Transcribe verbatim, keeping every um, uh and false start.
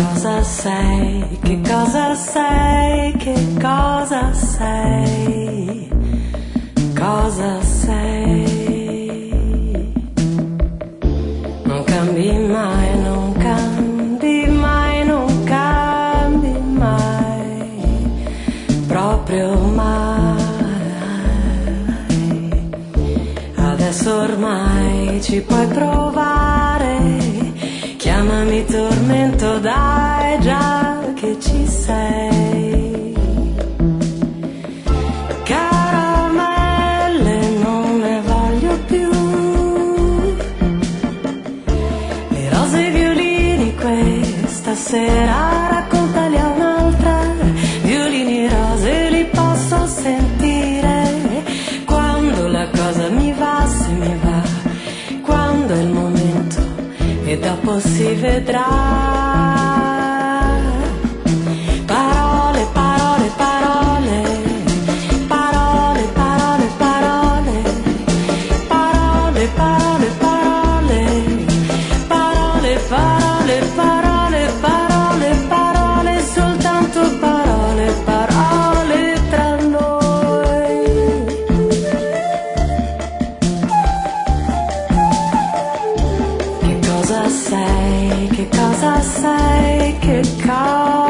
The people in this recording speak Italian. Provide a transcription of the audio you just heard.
cosa sei, che cosa sei, che cosa sei, cosa sei. Non cambi mai, non cambi mai, non cambi mai, proprio mai. Adesso ormai ci puoi provare, chiamami tormento, dai già che ci sei. Caramelle non ne voglio più, le rose e i violini questa sera raccontali a un'altra. Violini rose li posso sentire quando la cosa mi va, se mi va, quando è il momento e dopo si vedrà. Parole, parole, parole, parole, parole, parole, parole, parole, parole, parole, parole, parole, parole, parole, soltanto parole, parole tra noi. Che cosa sei, che cosa sei, che cosa